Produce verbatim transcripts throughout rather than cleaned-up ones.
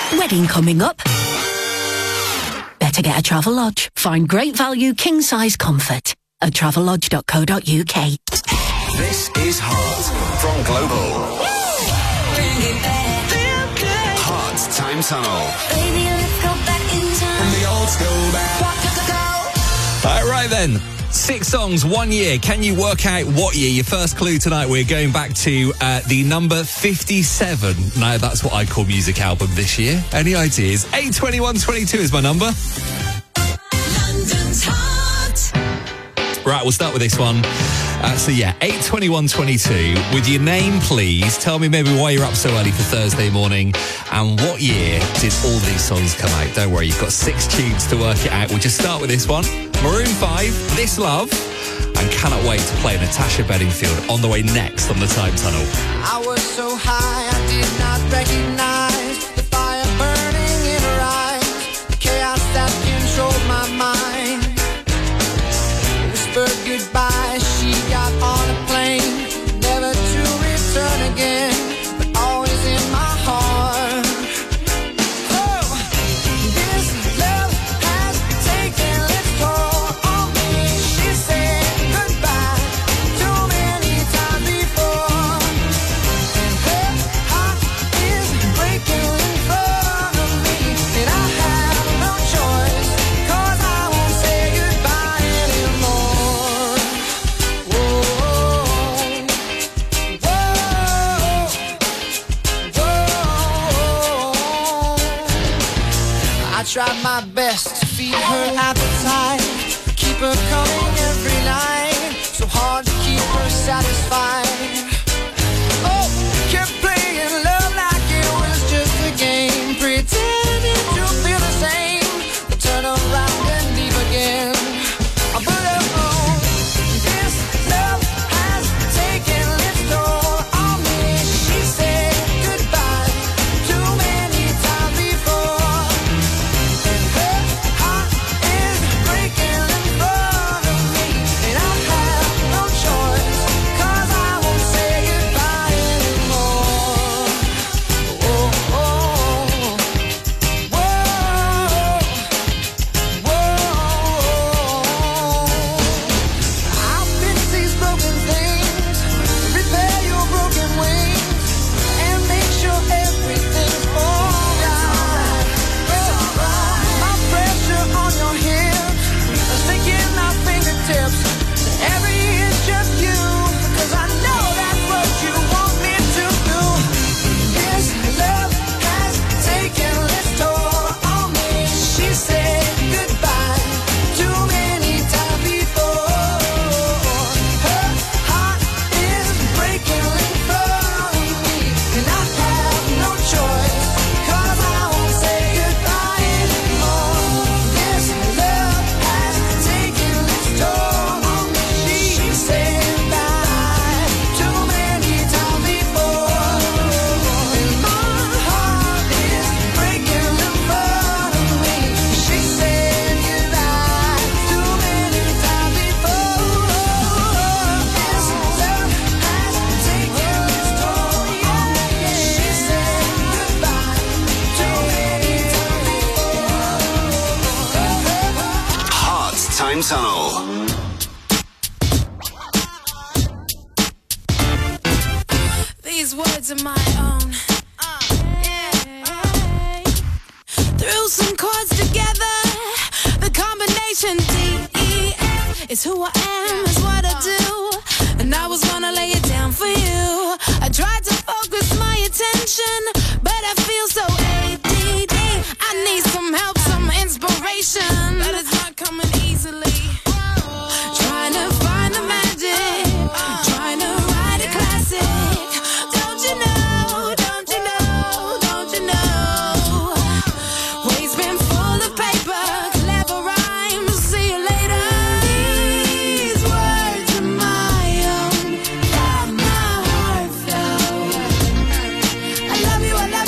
Wedding coming up? Better get a Travelodge. Find great value king-size comfort at travelodge dot co dot uk. This is Heart from Global. Heart Time Tunnel. Baby, let's go back in time. From the old school back. All right, then. Six songs, one year. Can you work out what year? Your first clue tonight, we're going back to uh, the number fifty-seven. Now, that's what I call music album this year. Any ideas? eight twenty-one twenty-two is my number. London's Heart. Right, we'll start with this one. Uh, so, yeah, eight twenty-one twenty-two. With your name, please. Tell me maybe why you're up so early for Thursday morning and what year did all these songs come out. Don't worry, you've got six tunes to work it out. We'll just start with this one. Maroon five, This Love, and cannot wait to play Natasha Bedingfield on the way next on the Time Tunnel. I was so high, I did not recognize the fire burning in her eyes, the chaos that controlled my mind. Whispered goodbye, she got on a plane, never to return again, but always in my heart. Oh, this love has taken its toll on me. She said goodbye too many times before, and her heart is breaking in front of me, and I have no choice, 'cause I won't say goodbye anymore. Whoa, whoa, whoa. I tried my best to feed her appetite, keep her coming every night, so hard to keep her satisfied. Oh, kept playing love like it was just a game, pretending to feel the same, but turn around and leave again. I put her on. This love has taken its toll on me. She said goodbye too many times before, and her heart is breaking in front of me, and I have no choice, 'cause I won't say goodbye anymore. Oh, oh, whoa, whoa. I'll fix these broken things, repair your broken wings, and make sure everything's alright. My pressure on your hips, sinking my fingertips, every inch just you, 'cause I know that's what you want me to do. This love has taken its toll on me. She said goodbye too many times before. Her heart is breaking in front of me, and I have no choice, 'cause I won't say goodbye anymore. This love has taken its toll on me. She said goodbye too many times before, and my heart is breaking in front of me. She said goodbye too many times before. This love has taken its toll on me. She said goodbye too many times before. Heart Time Tunnel. These words are my own. Threw some chords together. The combination D E F is who I am, is what I do. And I was gonna lay it down for you. I tried to focus my attention, but I feel so A D D. I need some help, some inspiration, but it's not coming easily. Trying to find the magic, trying to write a classic. Don't you know, don't you know, don't you know? Waves been full of paper, clever rhymes, see you later. These words are my own, from my heart flow. I love you, I love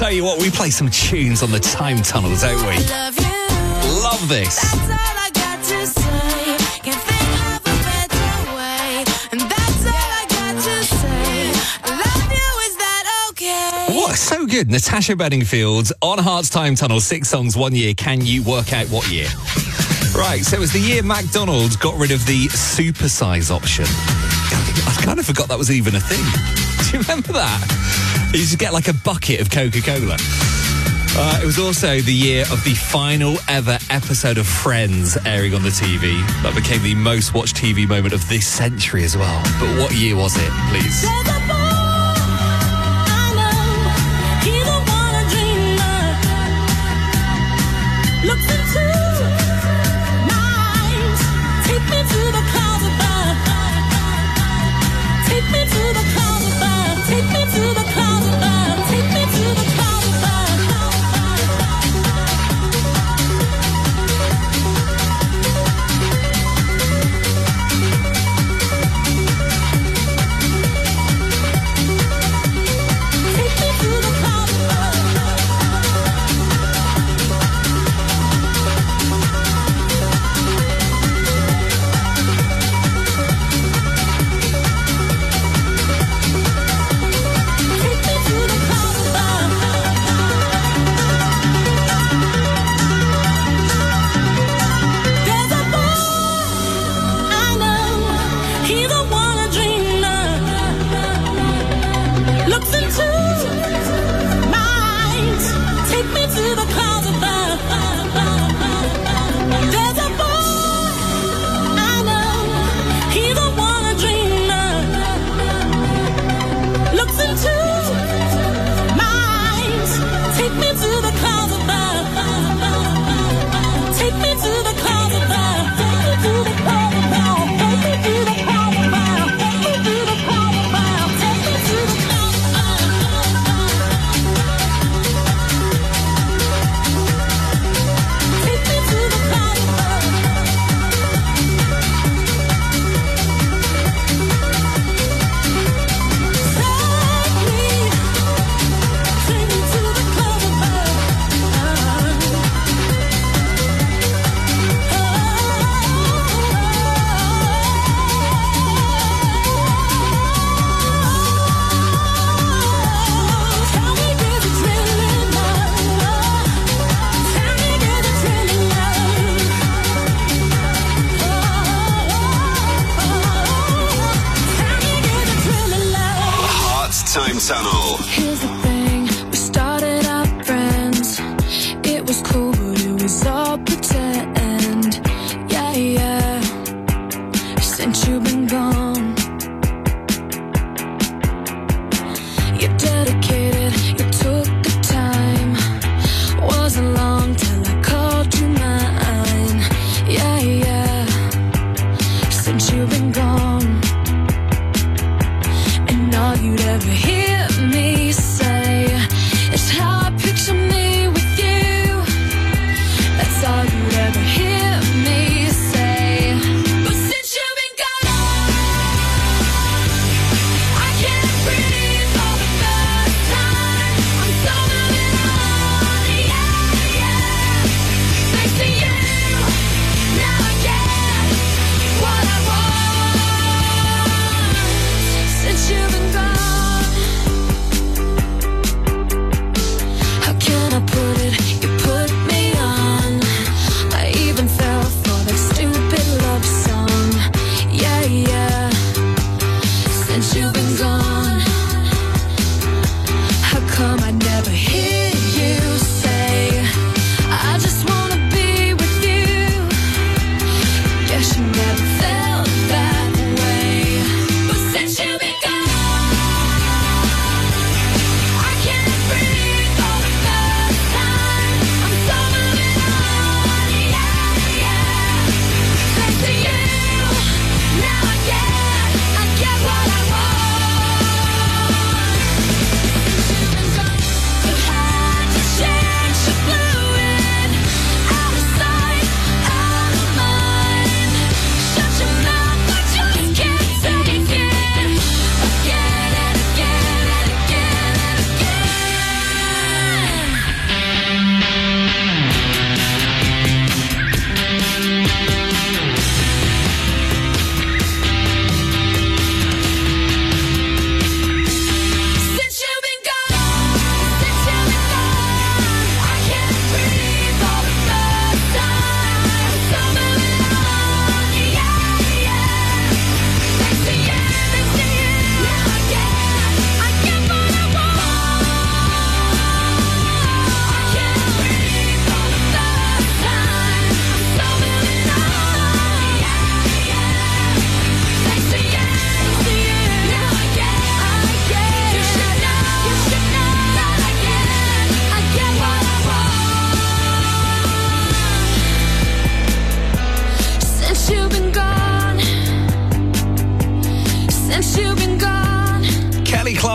Tell you what, we play some tunes on the time tunnel, don't we? Love you. Love this. That's all I got to say. Can't think of a better way. And that's all I got to say. Love you, is that okay? What? So good. Natasha Bedingfield on Hearts Time Tunnel. Six songs, one year. Can you work out what year? Right, so it was the year McDonald's got rid of the supersize option. I kind of forgot that was even a thing. Do you remember that? You used to get like a bucket of Coca-Cola. Uh, it was also the year of the final ever episode of Friends airing on the T V. That became the most watched T V moment of this century as well. But what year was it, please? There's a boy I know. He's the one I dream of. Looks into my eyes. Take me to the closet bar. Take me to the closet bar. Take me to the closet bar. Take me to the closet bar. Time Tunnel. Here's the thing, we started out friends. It was cool, but it was all pretend. Yeah, yeah. Since you've been gone, you're dedicated, you took the time. Wasn't long till I called you mine. Yeah, yeah. Since you've been gone, and all you'd ever hear me say is how I picture me with you. That's all you'd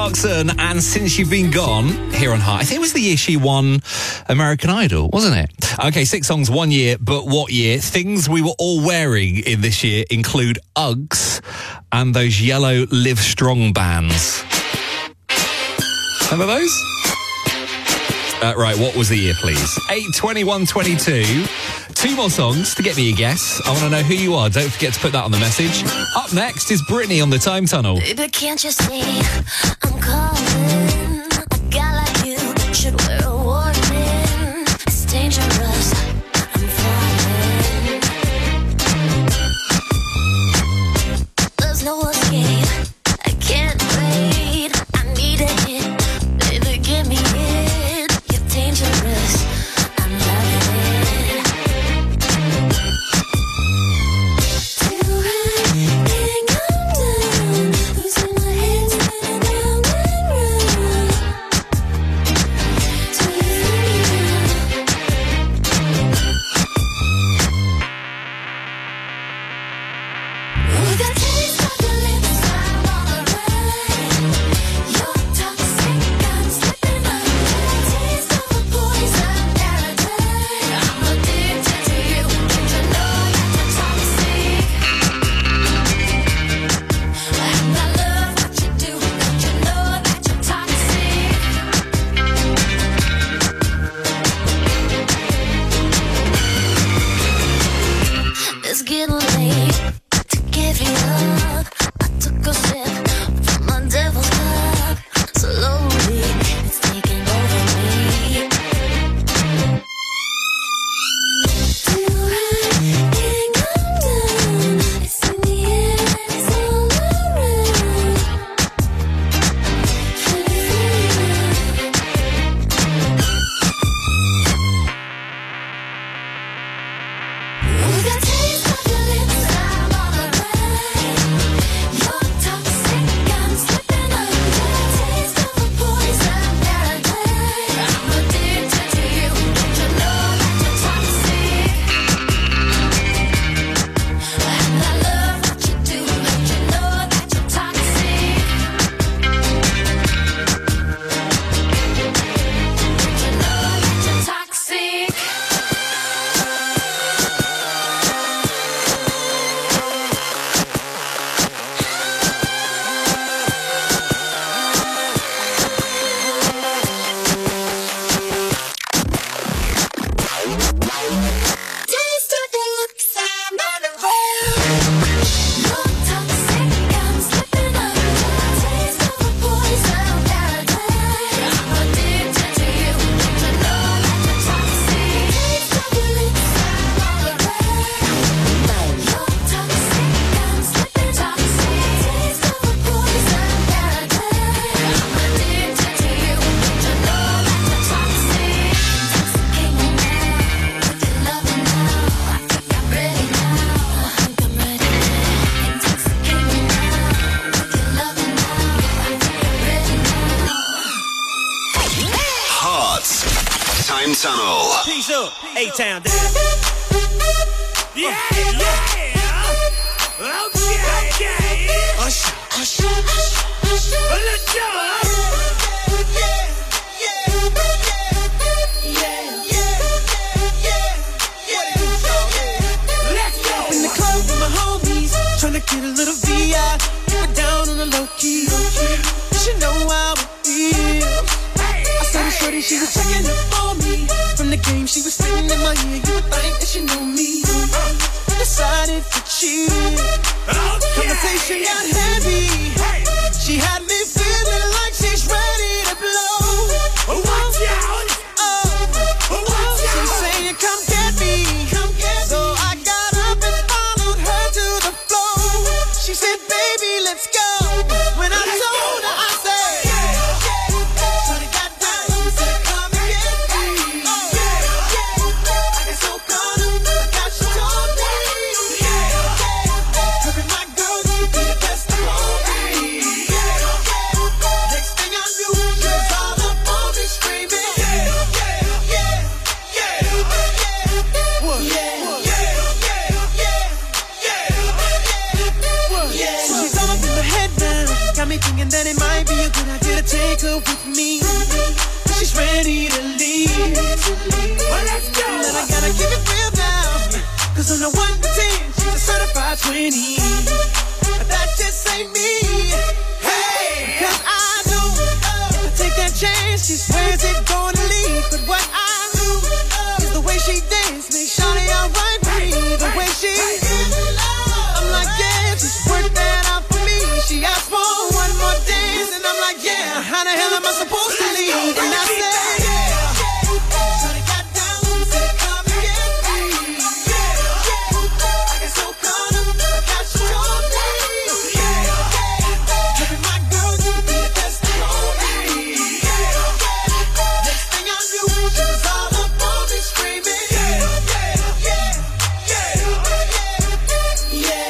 Clarkson and Since You've Been Gone here on Heart. I think it was the year she won American Idol, wasn't it? Okay, six songs, one year, but what year? Things we were all wearing in this year include Uggs and those yellow Live Strong bands. Remember those? Uh, right, what was the year, please? eight twenty-one twenty-two. Two more songs to get me a guess. I want to know who you are. Don't forget to put that on the message. Up next is Britney on the Time Tunnel. Baby, can't you see I'm calling? A guy like you should wear a warning. It's dangerous. I'm falling. There's no escape. I can't wait. I need a hit. Baby, give me it. You're dangerous. I'm loving it. Time Tunnel. Peace up, A-Town down. Yeah, yeah. Okay, okay. Usher, usher, usher. Let's go. Yeah, yeah, yeah, yeah, yeah, yeah. Let's go. In the club with my homies, tryna get a little V I. Keep it down on the low key. You should know how it feels. I saw the shorty, she was checking up on me. From the game, she was sitting in my ear. You would think that she knew me. Decided to cheat. Conversation got heavy. She had me feeling like she's ready to blow. Watch out! Oh, watch out! She's saying, "Come get me, come get me." So I got up and followed her to the floor. She said, "Baby, let's go." When I told her, I said. Thinking that it might be a good idea to take her with me. She's ready to leave. Well, let's go. But I gotta keep it real now. Cause on the one to ten, she's a certified twenty. But that just ain't me. Hey! Cause I know if I take that chance, she swears it's gonna lead. But what I do is the way she dance makes Shawty alright for me. The way she is, I'm like, yeah, just work that out for me. She asked for one more dance, and I'm like, yeah, how the hell am I supposed to leave? And I said, Shawty got down, said, come and get me. I get so caught up, I got you all day. Baby, my girl, you be the best of all me. Next thing I knew, she was all up on me screaming. Yeah, yeah, yeah, yeah, yeah,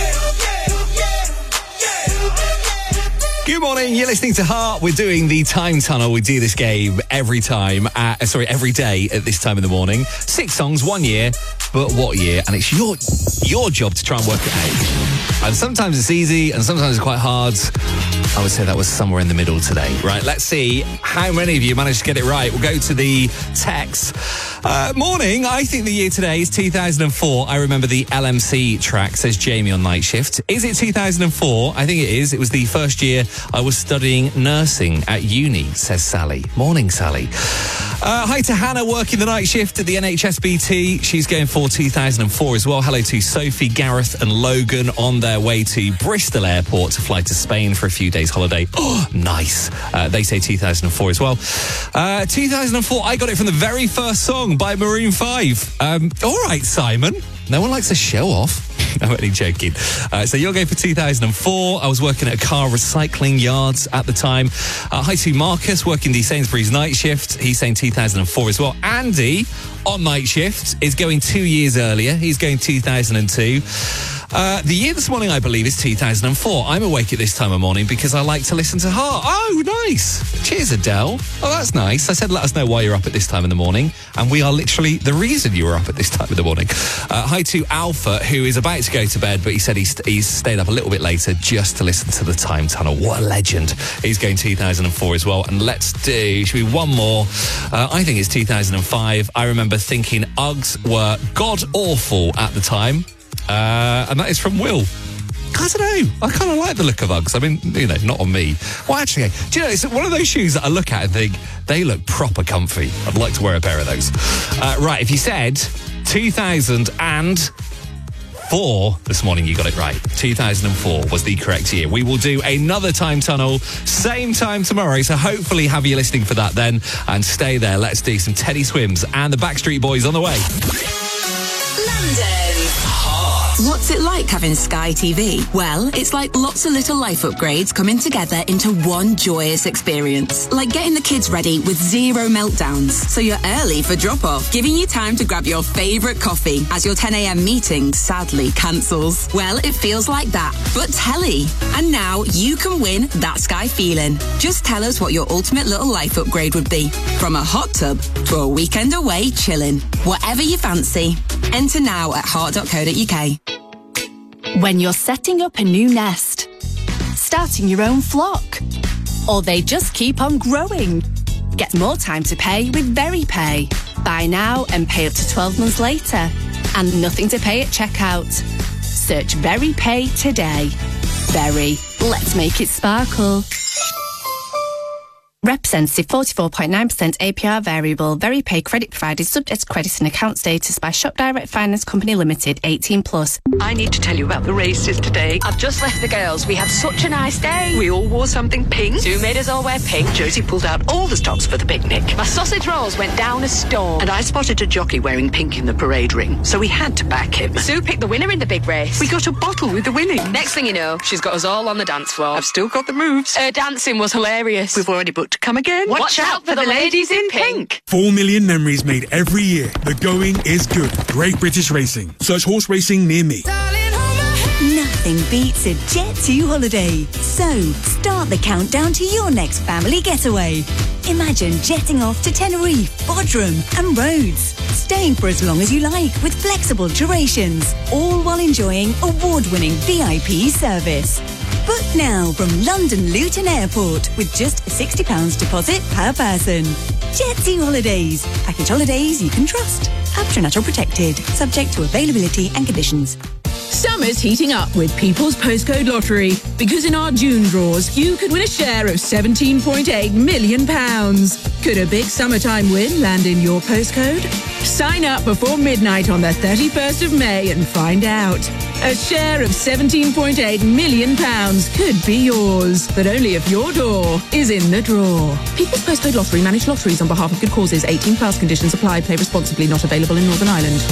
yeah. Good morning, you're listening to Heart. We're doing the Time Tunnel. We do this game every time, at, sorry, every day at this time in the morning. Six songs, one year, but what year? And it's your your job to try and work it out. And sometimes it's easy, and sometimes it's quite hard. I would say that was somewhere in the middle today. Right, let's see how many of you managed to get it right. We'll go to the text. Uh, morning, I think the year today is two thousand four. I remember the L M C track, says Jamie on Night Shift. Is it two thousand four? I think it is. It was the first year I was studying nursing at uni, says Sally. Morning, Sally. Uh, hi to Hannah, working the night shift at the N H S B T. She's going for two thousand four as well. Hello to Sophie, Gareth and Logan on their way to Bristol Airport to fly to Spain for a few days holiday. Oh, nice. Uh, they say two thousand four as well. Uh, two thousand four, I got it from the very first song by Maroon five. Um, all right, Simon. No one likes to show off. I'm only joking. Uh, so you're going for two thousand four. I was working at a car recycling yards at the time. Uh, hi to Marcus, working the Sainsbury's night shift. He's saying two thousand four as well. Andy, on night shift, is going two years earlier. He's going two thousand two. Uh, the year this morning, I believe, is two thousand four. I'm awake at this time of morning because I like to listen to Heart. Oh, nice. Cheers, Adele. Oh, that's nice. I said let us know why you're up at this time in the morning, and we are literally the reason you were up at this time in the morning. Uh, hi to Alpha, who is about to go to bed, but he said he's, he's stayed up a little bit later just to listen to the Time Tunnel. What a legend. He's going two thousand four as well. And let's do, should we one more? Uh, I think it's two thousand five. I remember thinking Uggs were god-awful at the time. Uh, and that is from Will. I don't know. I kind of like the look of Uggs. I mean, you know, not on me. Well, actually, do you know, it's one of those shoes that I look at and think, they look proper comfy. I'd like to wear a pair of those. Uh, right, if you said two thousand four this morning, you got it right. two thousand four was the correct year. We will do another Time Tunnel, same time tomorrow, so hopefully have you listening for that then. And stay there. Let's do some Teddy Swims and the Backstreet Boys on the way. London. What's it like having Sky T V? Well, it's like lots of little life upgrades coming together into one joyous experience. Like getting the kids ready with zero meltdowns, so you're early for drop-off, giving you time to grab your favourite coffee as your ten a.m. meeting sadly cancels. Well, it feels like that, but telly. And now you can win that Sky feeling. Just tell us what your ultimate little life upgrade would be. From a hot tub to a weekend away chilling. Whatever you fancy. Enter now at heart dot co dot uk. When you're setting up a new nest, starting your own flock, or they just keep on growing, get more time to pay with VeryPay. Buy now and pay up to twelve months later, and nothing to pay at checkout. Search VeryPay today. Very, let's make it sparkle. Representative forty-four point nine percent A P R variable. VeryPay credit provided subject to credit and account status by Shop Direct Finance Company Limited, eighteen plus. I need to tell you about the races today. I've just left the girls. We had such a nice day. We all wore something pink. Sue made us all wear pink. Josie pulled out all the stops for the picnic. My sausage rolls went down a storm. And I spotted a jockey wearing pink in the parade ring, so we had to back him. Sue picked the winner in the big race. We got a bottle with the winning. Next thing you know, she's got us all on the dance floor. I've still got the moves. Her dancing was hilarious. We've already booked to come again. Watch, Watch out for the ladies in pink. Four million memories made every year. The going is good. Great British Racing. Search horse racing near me. Nothing beats a Jet two holiday. So, start the countdown to your next family getaway. Imagine jetting off to Tenerife, Bodrum and Rhodes. Staying for as long as you like with flexible durations. All while enjoying award-winning V I P service. Book now from London Luton Airport with just a sixty pounds deposit per person. Jetsy Holidays. Package holidays you can trust. Abtranatural protected. Subject to availability and conditions. Summer's heating up with People's Postcode Lottery, because in our June draws, you could win a share of seventeen point eight million pounds. Could a big summertime win land in your postcode? Sign up before midnight on the thirty-first of May and find out. A share of seventeen point eight million pounds could be yours, but only if your door is in the draw. People's Postcode Lottery, managed lotteries on behalf of good causes. eighteen plus conditions apply. Play responsibly. Not available in Northern Ireland.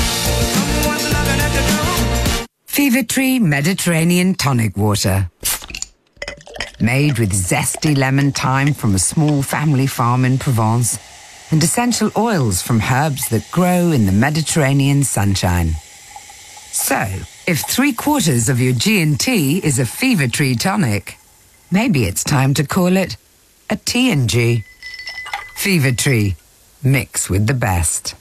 Fever Tree Mediterranean Tonic Water. Made with zesty lemon thyme from a small family farm in Provence and essential oils from herbs that grow in the Mediterranean sunshine. So, if three quarters of your G and T is a Fever Tree tonic, maybe it's time to call it a T and G. Fever Tree. Mix with the best.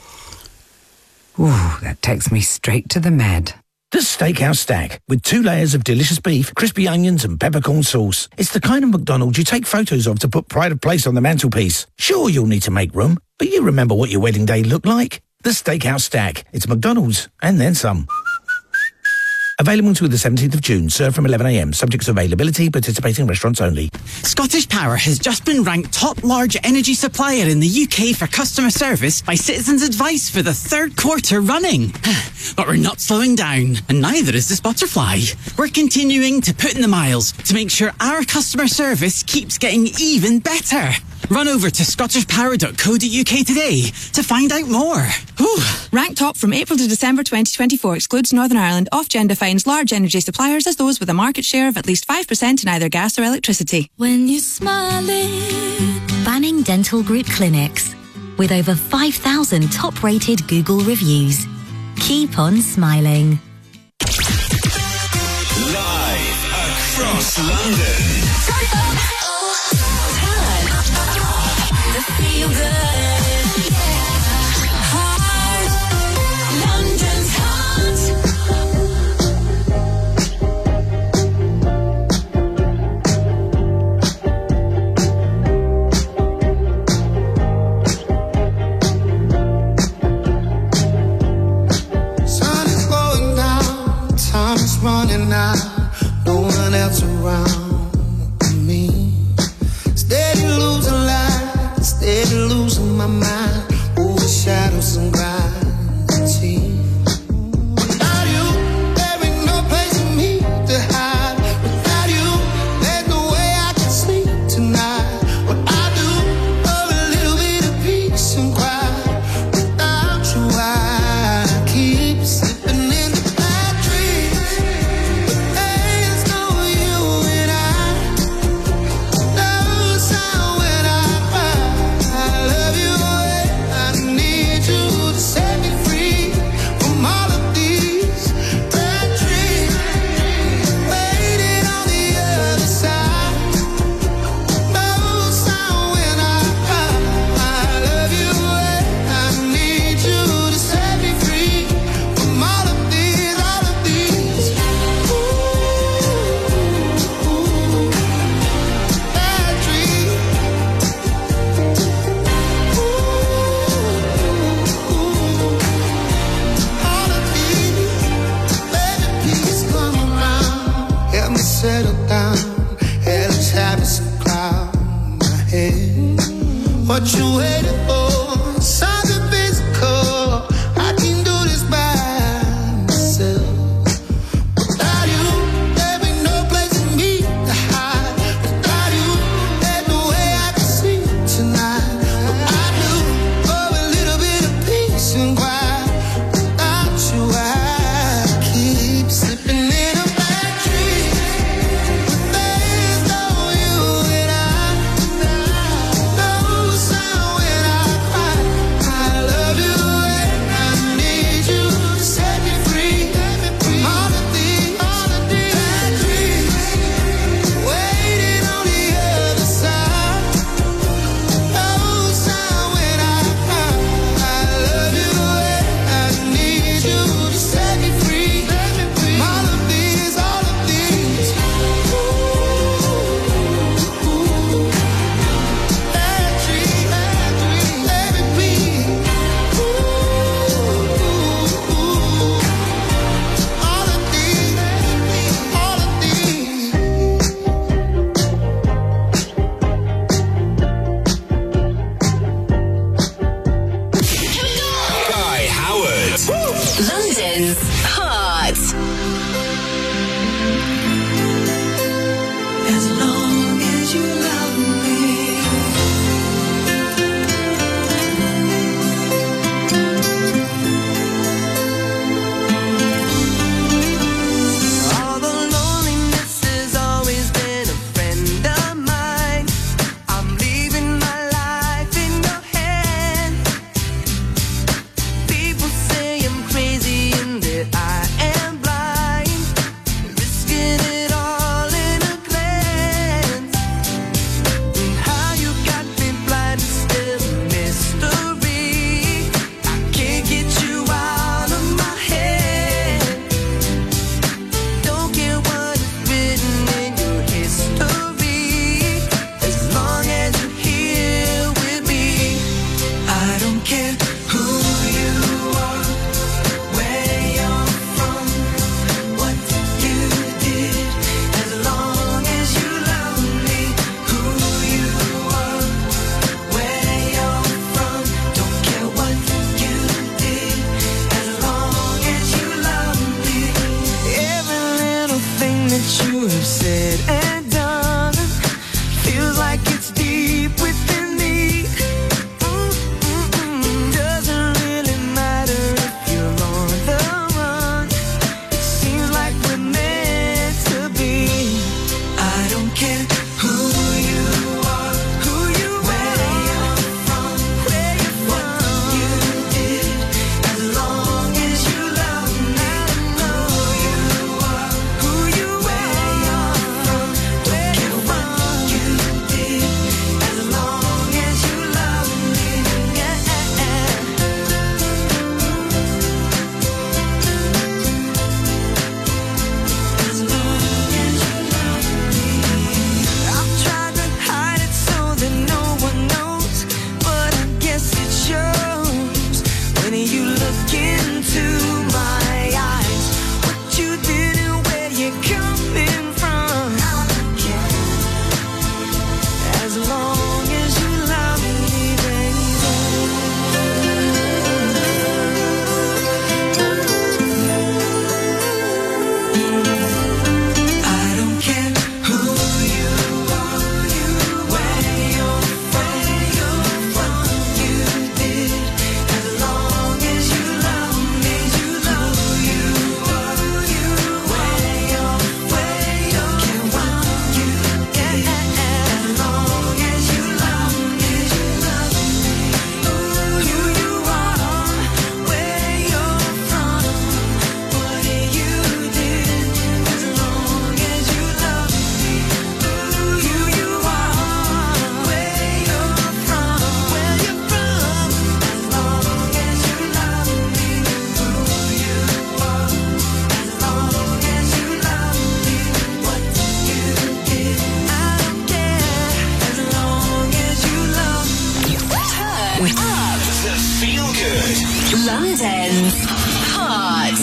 Ooh, that takes me straight to the med. The Steakhouse Stack, with two layers of delicious beef, crispy onions and peppercorn sauce. It's the kind of McDonald's you take photos of to put pride of place on the mantelpiece. Sure, you'll need to make room, but you remember what your wedding day looked like. The Steakhouse Stack. It's McDonald's, and then some. Available until the seventeenth of June, served from eleven a m, subject to availability, participating restaurants only. Scottish Power has just been ranked top large energy supplier in the U K for customer service by Citizens Advice for the third quarter running. But we're not slowing down, and neither is this butterfly. We're continuing to put in the miles to make sure our customer service keeps getting even better. Run over to scottish power dot co dot U K today to find out more. Whew. Ranked top from April to December twenty twenty-four excludes Northern Ireland. Ofgem defines large energy suppliers as those with a market share of at least five percent in either gas or electricity. When you're smiling. Banning Dental Group clinics. With over five thousand top-rated Google reviews. Keep on smiling. Live across London. Feel good. Heart, London's Sun is going down, time is running out, no one else around me. Steady losing life, steady losing my mind. London's Hot. As long as you love me. All the loneliness has always been a friend of mine. I'm leaving my life in your hand. People say I'm crazy and that I am blind, risking it all in a glance. And how you got me blind is still a mystery. I can't get you out of my head. Don't care what is written in your history, as long as you're here with me. I don't care who you are, where you're from, what you did, as long as you love me. Who you are, where you're from, don't care what you did, as long as you love me. Every little thing that you have said and done feels like it's deep within me. Mm-mm-mm. Doesn't really matter if you're on the run. It seems like we're meant to be. I don't care who you are, who you where you're from, where you're from, what you did, as long as you love me. Know you are, who you where you're from, don't care what you did, as long as you love me. Yeah. As long as you love me. I've tried to hide it so that no one knows, but I guess it shows when you look into my eyes. What you did and where you're coming from. As long as you love me, baby. I don't care who you are, where you're from, what you did, as long as you love me. You know you are, where you're, where you're, what you did, as long as you love me. You love me. Who you are, where you're from, what you did, as long as you love me. Who you are, where you're from, where you're from, as long as you love me. Who you are, as long as you love me. What you did, I don't care, as long as you love me. Turn up The Feel Good. London's Hot.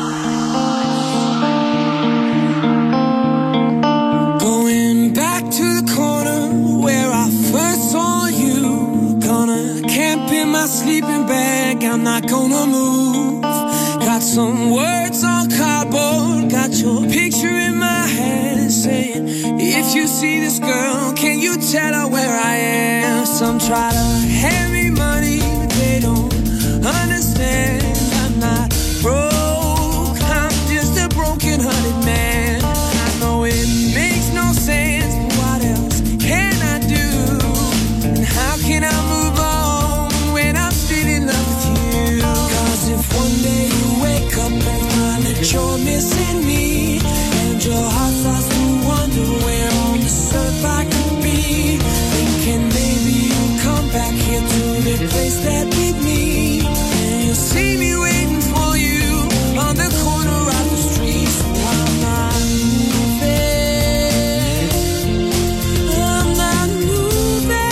Going back to the corner where I first saw you. Gonna camp in my sleeping bag, I'm not gonna move. Got some words on cardboard, got your picture in my head saying, if you see this girl, can you tell her where I am? Some try to hand me money, but they don't understand. I'm not broke, I'm just a broken-hearted man. I know it makes no sense, but what else can I do? And how can I move on when I'm still in love with you? 'Cause if one day you wake up and find that you're missing me, and your heart starts to wonder where on this earth I could be, thinking maybe you'll come back here to replace that with me, and you'll see me waiting for you on the corner of the street. So I'm not moving, I'm not moving.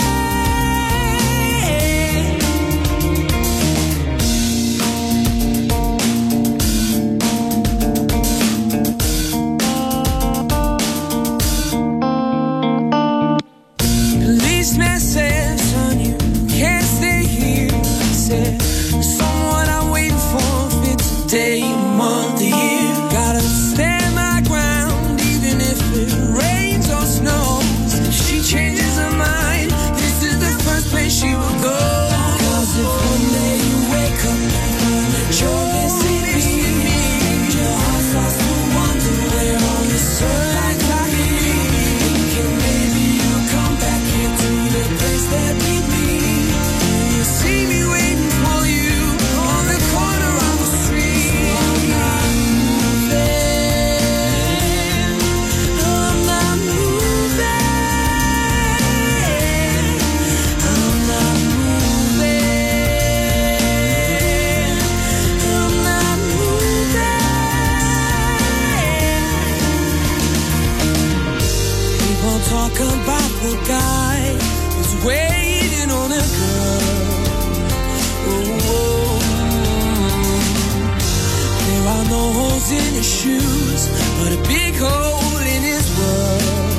month, a year. Gotta stand my ground, even if it rains or snows. If she changes her mind, this is the first place she will go. Cause if one day you wake up and find that you're missing me, and your heart starts to wonder where all this sunlight got me, thinking maybe you'll come back here to the place that we meet. You see me waiting for you on the corner of the street. I'm not moving, I'm not moving, I'm not moving, I'm not moving. People talk about the guy who's waiting on a girl. Oh, there are no holes in his shoes, but a big hole in his world.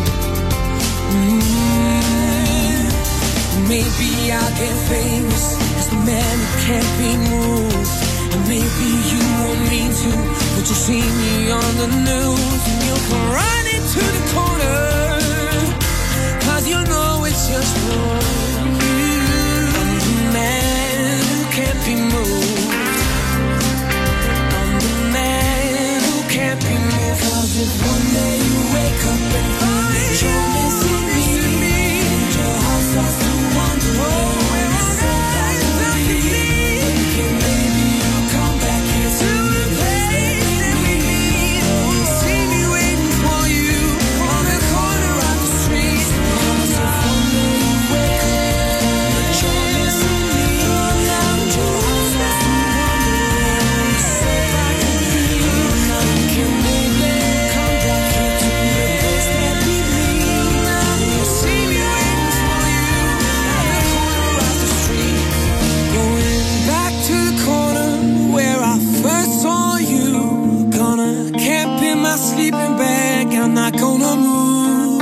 Mm. Maybe I'll get famous as the man who can't be moved. And maybe you won't mean to, but you'll see me on the news. And you'll come running to the corner, cause you know it's just for you. I'm the man who can't be moved. I'm the man who can't be moved. Cause if one day you wake up and find that you're missing me, and your heart starts to wonder where all the light that you see, thinking maybe you'll come back here to the place that we meet. You see me waiting for you on the corner of the street. Cause if one day you wake up and you're missing me, and your heart starts to wonder where all the sunlight can be, thinking maybe you'll come back here to the place that we meet. You see me waiting for you on the corner of the street. Going back to the corner where I first saw you. Gonna camp in my sleeping bag, I'm not gonna move.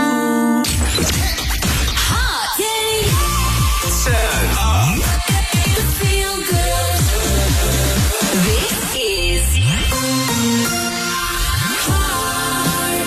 Hot. Yeah, Turn up. feel good. This is Heart.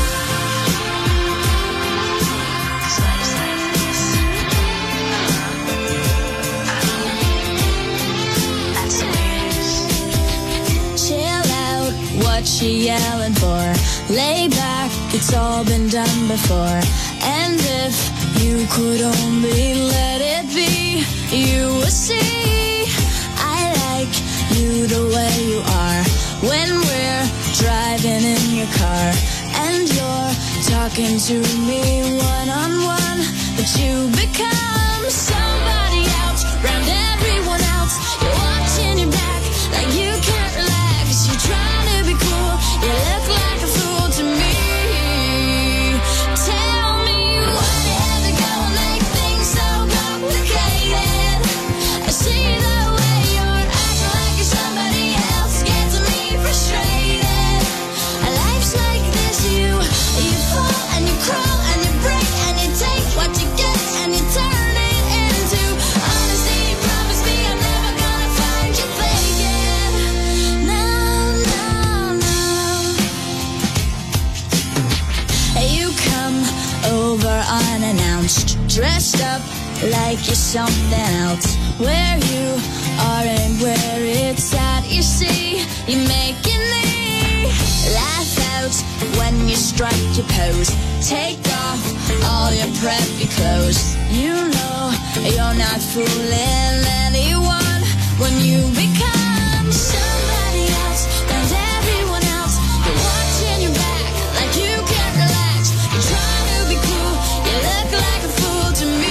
Chill out, what you yelling for? Lay back, it's all been done before. And if you could only let it be, you would see I like you the way you are. When we're driving in your car and you're talking to me one-on-one, but you become somebody else, round everyone else. You're watching your back like you can't relax. You're trying to be cool, you look like a fool to me. Tell me why you have to go and make things so complicated. I see the way you're acting like you're somebody else, gets me frustrated. Life's like this, you you fall and you crawl and you break and you take what you get and you turn it into honesty. Promise me I'm never gonna find you faking. No, no, no. You come over unannounced, dressed up like you're something else. Where you are and where it's at, you see, you're making me laugh out when you strike your pose. Take off all your preppy clothes. You know you're not fooling anyone when you become somebody else, and everyone else. You're watching your back like you can't relax. You're trying to be cool, you look like a fool to me.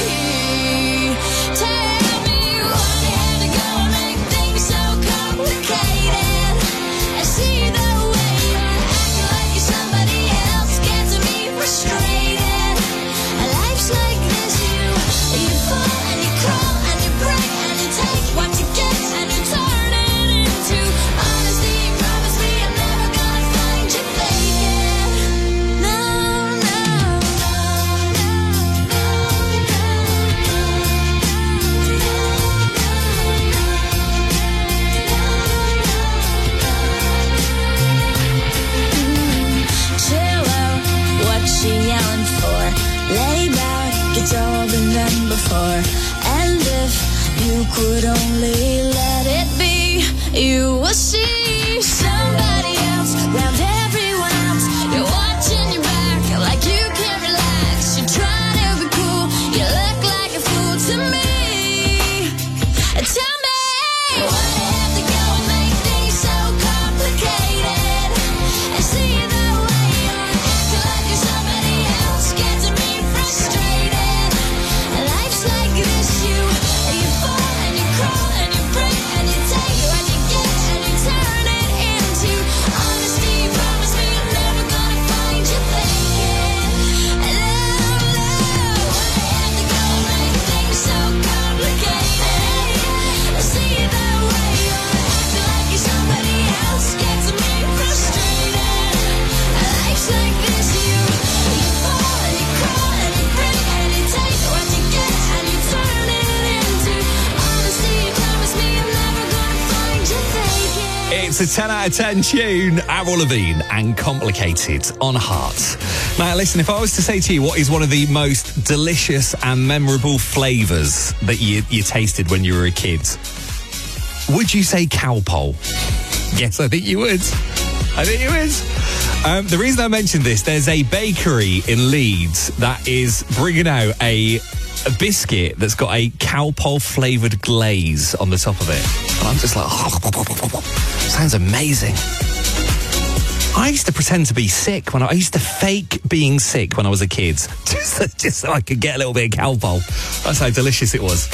Tell me why you had to go and make things so complicated. I see the way you're acting like you're somebody else, gets me frustrated. Life's like this, you you fall and you crawl and you break and you take what you get and you turn could only let it be. You will see somebody else round everyone else. You're watching your back like you can't relax. You're trying to be cool. You look like a fool to me. Tell me why do you have to go and make things so complicated? And see the way you're acting like you're somebody else, getting me frustrated. Life's like this, you you fall and you crawl and you break and you take what you get and you turn it into honesty. You promise me you're never gonna find you thinking. Love, love, why do you have to go and make things so complicated? See the way you're acting like you're somebody else, gets me frustrated. Life's like this, you you fall and you crawl and you break and you take what you get and you turn it into honesty. You promise me I'm never gonna find you thinking. It's a ten out of ten tune, Avril Lavigne and Complicated on Heart. Now listen, if I was to say to you what is one of the most delicious and memorable flavours that you, you tasted when you were a kid, would you say Cowpole? Yes, I think you would. I think you would. Um, the reason I mentioned this, there's a bakery in Leeds that is bringing out a, a biscuit that's got a Cowpole flavoured glaze on the top of it. And I'm just like, sounds amazing. I used to pretend to be sick when I, I used to fake being sick when I was a kid, just, just so I could get a little bit of Cowpole. That's how delicious it was.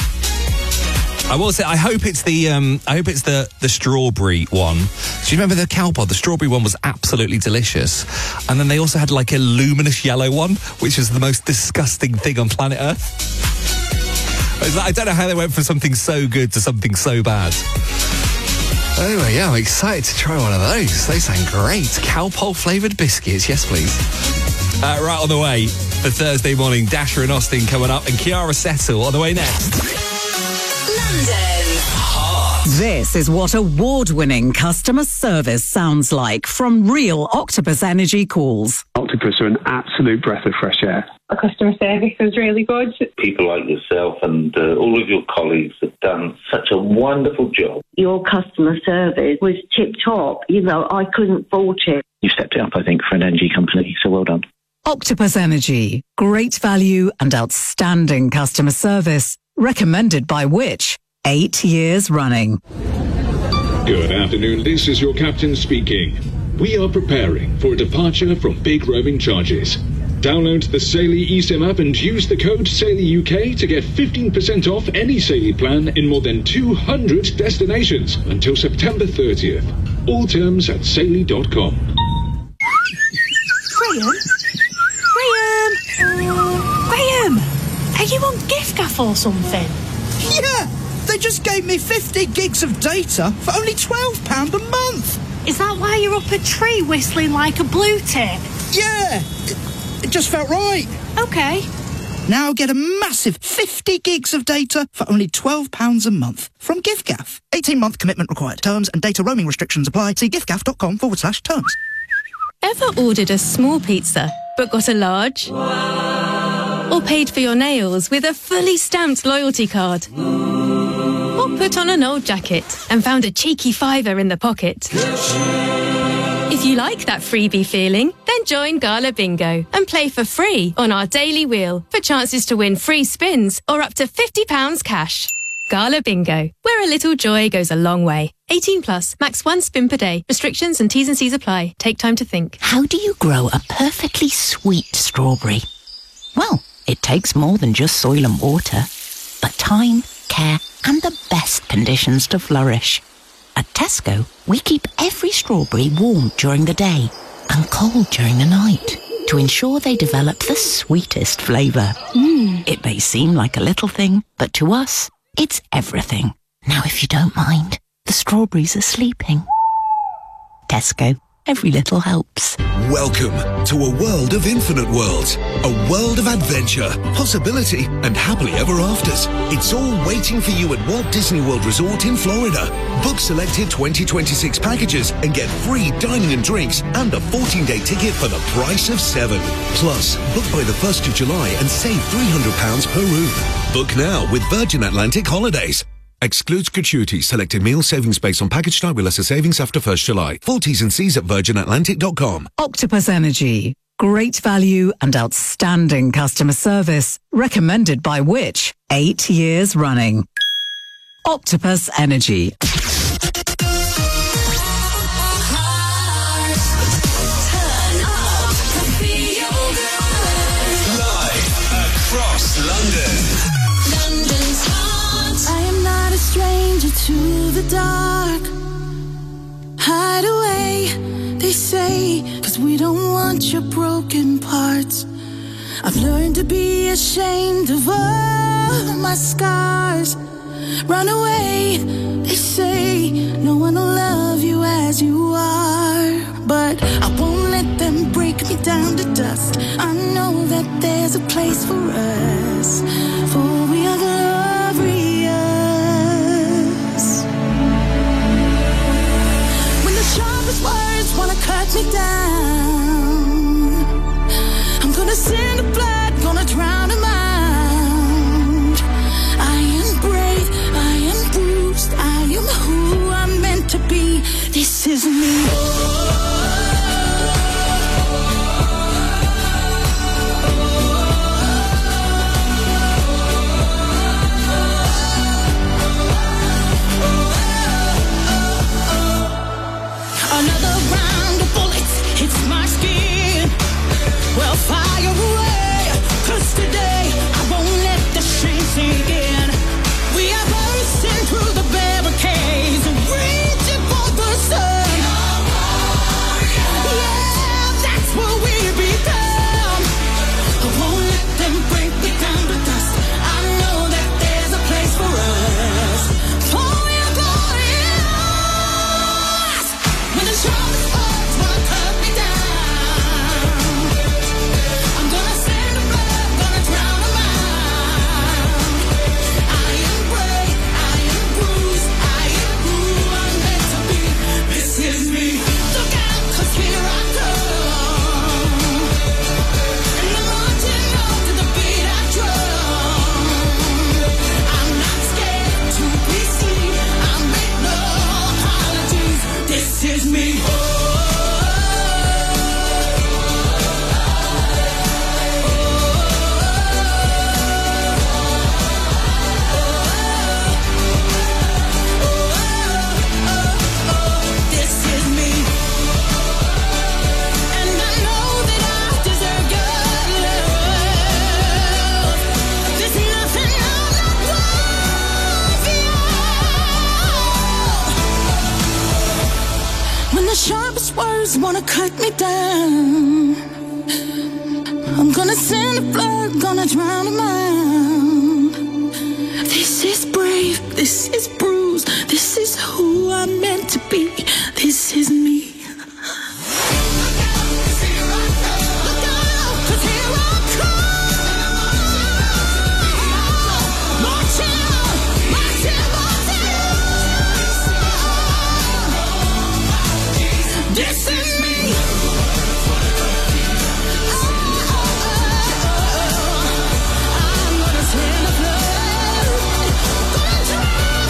I will say, I hope it's the um, I hope it's the the strawberry one. Do you remember the Cowpole? The strawberry one was absolutely delicious, and then they also had like a luminous yellow one, which was the most disgusting thing on planet Earth. I, was like, I don't know how they went from something so good to something so bad. Anyway, yeah, I'm excited to try one of those. They sound great. Cowpole flavoured biscuits, yes please. Uh, right on the way for Thursday morning, Dasher and Austin coming up, and Kiara Settle on the way next. This is what award-winning customer service sounds like from real Octopus Energy calls. Octopus are an absolute breath of fresh air. Our customer service was really good. People like yourself and uh, all of your colleagues have done such a wonderful job. Your customer service was tip-top. You know, I couldn't fault it. You stepped it up, I think, for an energy company, so well done. Octopus Energy. Great value and outstanding customer service. Recommended by which? Eight years running. Good afternoon, this is your captain speaking. We are preparing for a departure from big roaming charges. Download the Saily eSIM app and use the code SAILYUK to get fifteen percent off any Saily plan in more than two hundred destinations until September thirtieth. All terms at saily dot com. Graham? Graham? Graham? Are you on giffgaff or something? Yeah! They just gave me fifty gigs of data for only twelve pounds a month. Is that why you're up a tree whistling like a blue tip? Yeah, it, it just felt right. Okay. Now get a massive fifty gigs of data for only twelve pounds a month from giffgaff. eighteen month commitment required. Terms and data roaming restrictions apply. See giffgaff.com forward slash terms. Ever ordered a small pizza but got a large? Or paid for your nails with a fully stamped loyalty card? Or put on an old jacket and found a cheeky fiver in the pocket? If you like that freebie feeling, then join Gala Bingo and play for free on our daily wheel for chances to win free spins or up to fifty pounds cash. Gala Bingo, where a little joy goes a long way. eighteen plus, max one spin per day. Restrictions and T's and C's apply. Take time to think. How do you grow a perfectly sweet strawberry? Well, it takes more than just soil and water, but time, care, and the best conditions to flourish. At Tesco, we keep every strawberry warm during the day and cold during the night to ensure they develop the sweetest flavour. Mm. It may seem like a little thing, but to us, it's everything. Now, if you don't mind, the strawberries are sleeping. Tesco. Every little helps. Welcome to a world of infinite worlds. A world of adventure, possibility, and happily ever afters. It's all waiting for you at Walt Disney World Resort in Florida. Book selected twenty twenty-six packages and get free dining and drinks and a fourteen-day ticket for the price of seven. Plus, book by the first of July and save three hundred pounds per room. Book now with Virgin Atlantic Holidays. Excludes gratuity. Selected meal savings based on package type with lesser savings after first July. Full T's and C's at virgin atlantic dot com. Octopus Energy. Great value and outstanding customer service. Recommended by Which? Eight years running. Octopus Energy. London. London's hot. I am not a stranger to the dark. Hide away, they say, cause we don't want your broken parts. I've learned to be ashamed of all my scars. Run away, they say, no one will love you as you are. But I won't let them break me down to dust. I know that there's a place for us, for we are glorious. When the sharpest words wanna cut me down, I'm gonna send the blood, gonna drown them out. I am brave, I am bruised, I am who I'm meant to be. This is me. Another round of bullets hits my skin. Well, fire away, cause today I won't let the shame sink in. We are bursting through the barricades, reaching for the sun. Yeah, that's what we become. I won't let them break me down to dust. I know that there's a place for us, for we are glorious. When the sharpest words wanna cut me down, I'm gonna send the blood, gonna drown them out. I am brave, I am bruised, I am who I'm meant to be. This is me. Look out, cause here I come. And I'm marching on to the beat I drum. I'm not scared to be seen, I make no apologies. This is me. This is me. And I know that I deserve your love. There's nothing I'm not worthy of. When the sharpest words wanna cut me down, I'm gonna send the blood, gonna drown them out. This is brave, this is bruised, this is who I'm meant to be. This is me. This is me. I'm gonna send the blood, gonna drown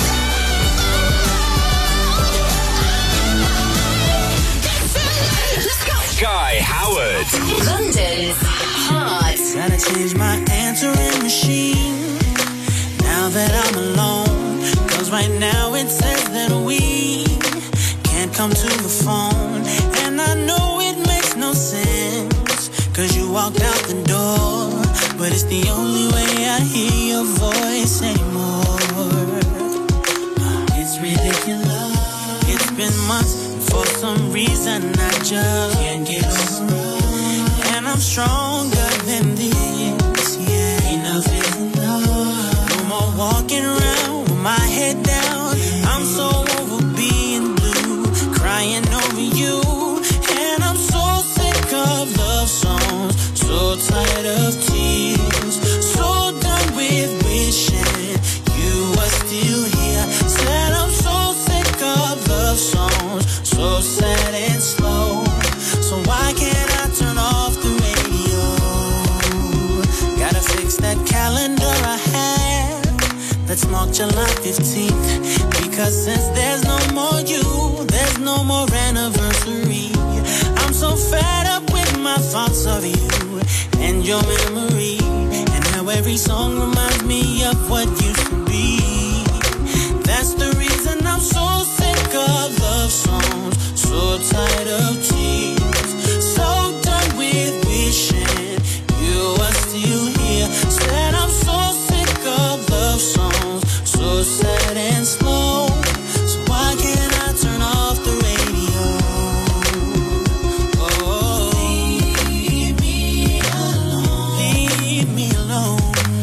Guy Howard. London's hot. Gotta change my answering machine now that I'm alone. Cause right now it says that we can't come to the phone. And I know it makes no sense, cause you walked out the door. But it's the only way I hear your voice anymore. It's ridiculous. It's been months, and for some reason I just can't get over it. And I'm stronger than this, yeah. Enough is enough. No more walking around with my head down. I'm so over being blue, crying over you. And I'm so sick of love songs, so tired of tears, so done with wishing you were still here. Said I'm so sick of love songs, so sad and slow. So why can't I turn off the radio? Gotta fix that calendar I had. Let's mark July fifteenth Cause since there's no more you, there's no more anniversary. I'm so fed up with my thoughts of you and your memory, and how every song reminds me of what used to be. That's the reason I'm so sick of love songs, so tired of tears, so done with wishing you were still here. Said I'm so sick of love songs, so sad and slow. So why can't I turn off the radio? Oh, leave me alone, leave me alone.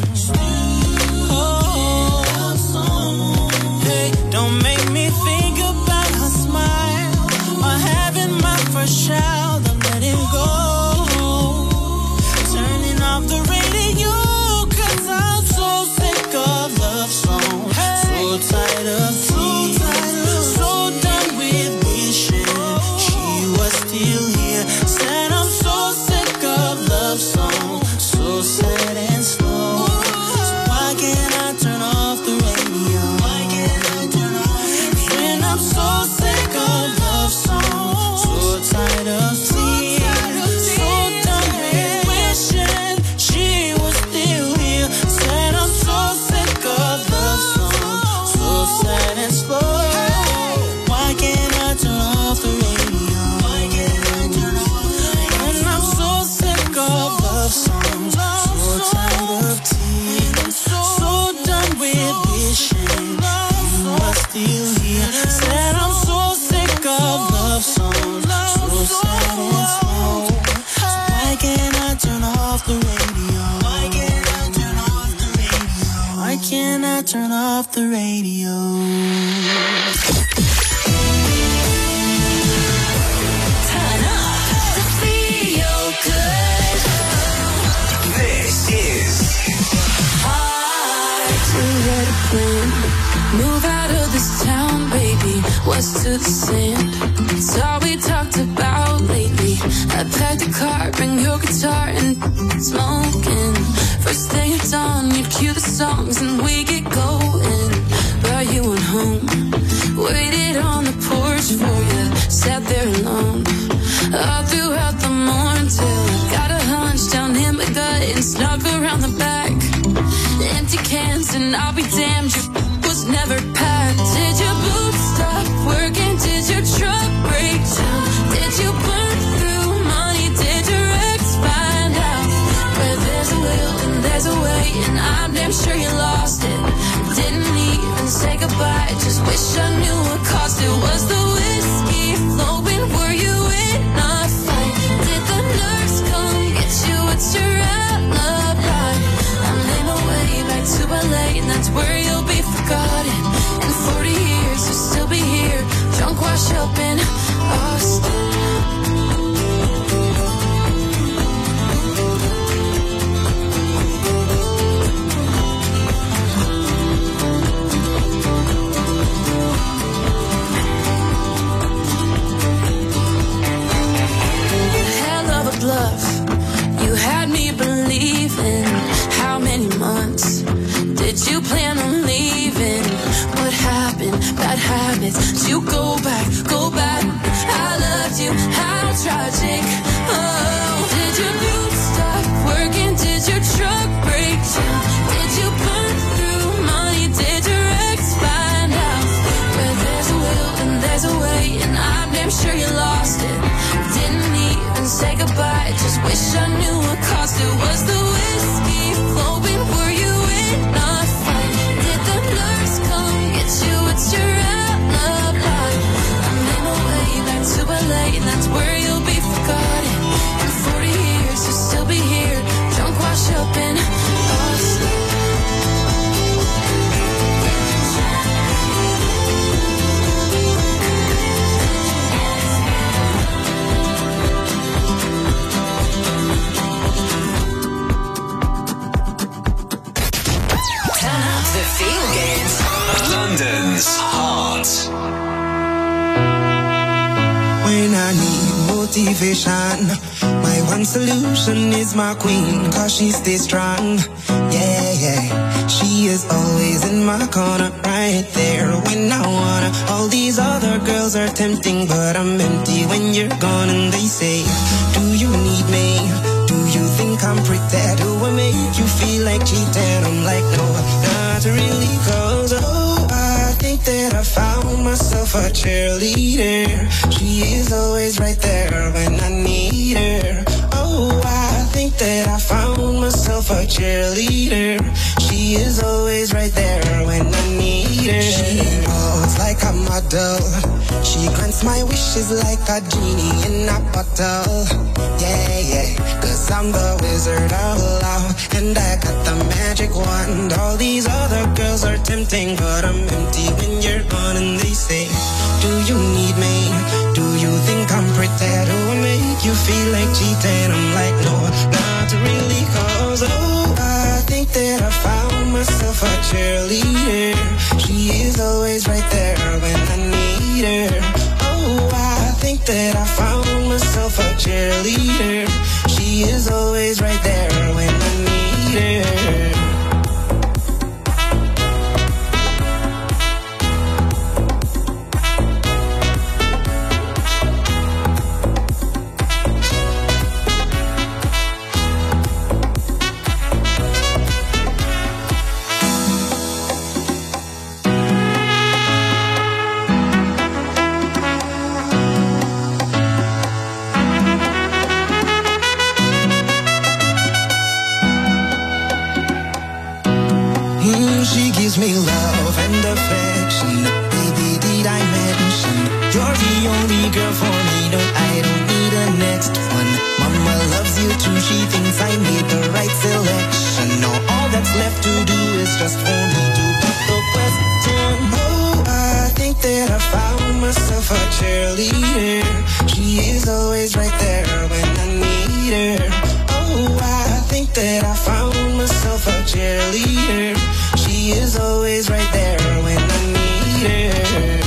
Oh, hey, don't make me think about her smile or having my first child. I'm letting go, turning off the radio, cause I'm so sick of love songs, so tired of tears, so done with wishing she was still here. Said I'm so sick of love songs, so sad and slow. So why can't I turn off the radio? Why can't I turn off? When I'm so sick of love songs, so tired of tears, so done with wishing she was still here. Said I'm so sick of love songs, so sad and slow. Why can't I turn off the radio? Why can't I turn off the radio? When I'm so sick of love songs, so tired of tears, so done with wishing you were still here. Said I'm so sick of love songs, so sad and slow. So why can't I turn off the radio? Why can't I turn off the radio? Why can't I turn off the radio? Turn up to feel good. This is Hard to get a plan. Move out of this town, baby. West to the sand. It's all we talked about lately. I packed a car, bring your guitar and smoking. First thing at dawn, you'd cue the songs and we get going. But you went home, waited on the porch for you, sat there alone all throughout the morning till I got a hunch down in my gut and snuck around the back. Empty cans and I'll be damned, your was never packed. Did your boots stop working? Did your truck break down? Did you burn through money? Did your ex find out? Where there's a will and there's a way, and I'm damn sure you lost it. Didn't even say goodbye, just wish I knew what cost it. Was the whiskey flowing? Were you in a fight? Did the nurse come get you? What's your alibi? I'm in my way back to L A, and that's where you'll be forgotten. In forty years you'll still be here, drunk, washed up in Austin. Hell of a bluff, you had me believing. How many months did you plan on leaving? What happened? Bad habits. You go back, go back. I loved you. How tragic. Oh, did your boots stop working? Did your truck break down? Did you burn through money? Did your ex find out? Where there's a will and there's a way, and I'm damn sure you lost it. Didn't even say goodbye, just wish I knew what cost it. Was the whiskey flowing? Were you in a fight? Did the nurse come get you? What's your alibi? I'm in my way back to L A, and that's where you'll be forgotten. In forty years you'll still be here, drunk, washed up in Austin. London's Heart. When I need motivation, my one solution is my queen, cause she stays strong. Yeah, yeah. She is always in my corner, right there when I wanna. All these other girls are tempting, but I'm empty when you're gone. And they say, do you need me? Do you think I'm pretty? Do I make you feel like cheating? I'm like, no, not really, cause oh, I think that I found myself a cheerleader. She is always right there when I need her. Oh, I think that I found myself a cheerleader. She is always right there when I need her. She walks like a model. She grants my wishes like a genie in a bottle. Yeah, yeah, cause I'm the wizard of love, and I got the magic wand. All these other girls are tempting, but I'm empty when you're gone. And they say, do you need me? Do you think I'm pretty? Do I make you feel like cheating? I'm like, no, not really, cause oh, I think that I found myself a cheerleader. She is always right there when I need her. Oh, I think that I found myself a cheerleader. She is always right there when I need her. She gives me love and affection. Baby, did I mention you're the only girl for me? No, I don't need a next one. Mama loves you too. She thinks I made the right selection. No, all that's left to do is just for me to put the question. Oh, I think that I found myself a cheerleader. She is always right there when I need her. Oh, I think that I found myself a cheerleader. She is always right there when I need her.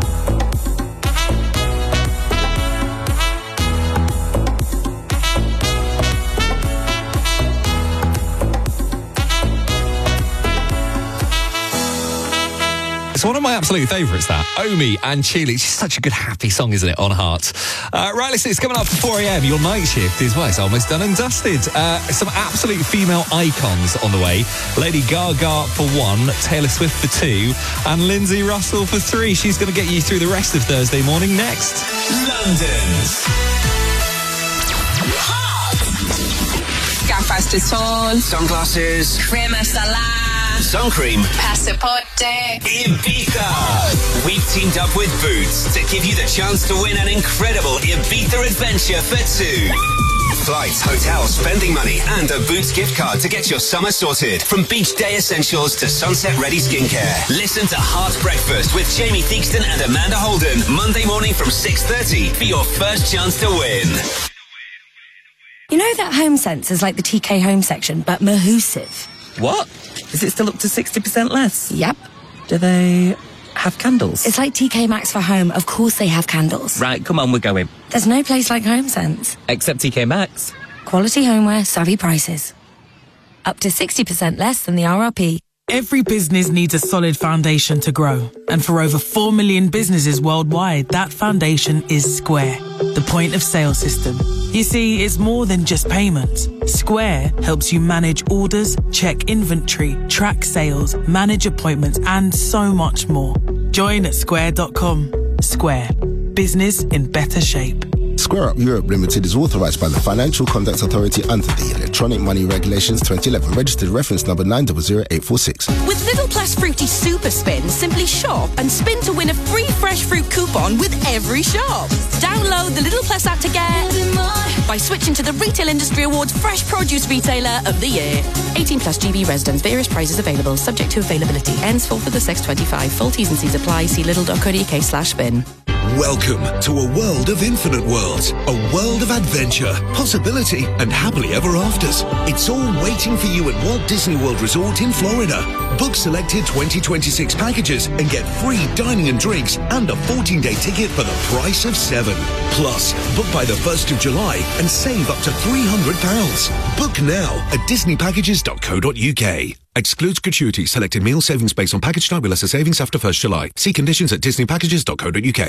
It's one of my absolute favourites, that. Omi and Chile. It's just such a good, happy song, isn't it, on Heart? Uh, right, listen, it's coming up for four a.m. Your night shift is, well, it's almost done and dusted. Uh, some absolute female icons on the way. Lady Gaga for one, Taylor Swift for two, and Lindsay Russell for three. She's going to get you through the rest of Thursday morning next. London's Gafas de sol, sunglasses, crema salada, sun cream, pasaporte, Ibiza. We've teamed up with Boots to give you the chance to win an incredible Ibiza adventure for two. Flights, hotels, spending money, and a Boots gift card to get your summer sorted. From beach day essentials to sunset-ready skincare. Listen to Heart Breakfast with Jamie Theakston and Amanda Holden. Monday morning from six thirty for your first chance to win. You know that HomeSense is like the T K Home section, but Mahusive. What? Is it still up to sixty percent less? Yep. Do they have candles? It's like T K Maxx for home. Of course they have candles. Right, come on, we're going. There's no place like HomeSense. Except T K Maxx. Quality homeware, savvy prices. Up to sixty percent less than the R R P. Every business needs a solid foundation to grow. And for over four million businesses worldwide, that foundation is Square, the point of sale system. You see, it's more than just payments. Square helps you manage orders, check inventory, track sales, manage appointments, and so much more. Join at square dot com. Square. Business in better shape. Square Up Europe Limited is authorised by the Financial Conduct Authority under the Electronic Money Regulations twenty eleven, registered reference number nine zero zero eight four six. With Little Plus Fruity Super Spin, simply shop and spin to win a free fresh fruit coupon with every shop. Download the Little Plus app to get by switching to the Retail Industry Awards Fresh Produce Retailer of the Year. eighteen plus G B residents. Various prizes available, subject to availability. Ends fourth of the six twenty-five. Full T's and C's apply. See lidl dot co dot uk slash spin. Welcome to a world of infinite worlds, a world of adventure, possibility, and happily ever afters. It's all waiting for you at Walt Disney World Resort in Florida. Book selected twenty twenty-six packages and get free dining and drinks and a fourteen-day ticket for the price of seven. Plus, book by the first of July and save up to three hundred pounds. Book now at disney packages dot co dot uk. Excludes gratuity. Selected meal savings based on package type with lesser savings after first July. See conditions at disney packages dot co dot uk.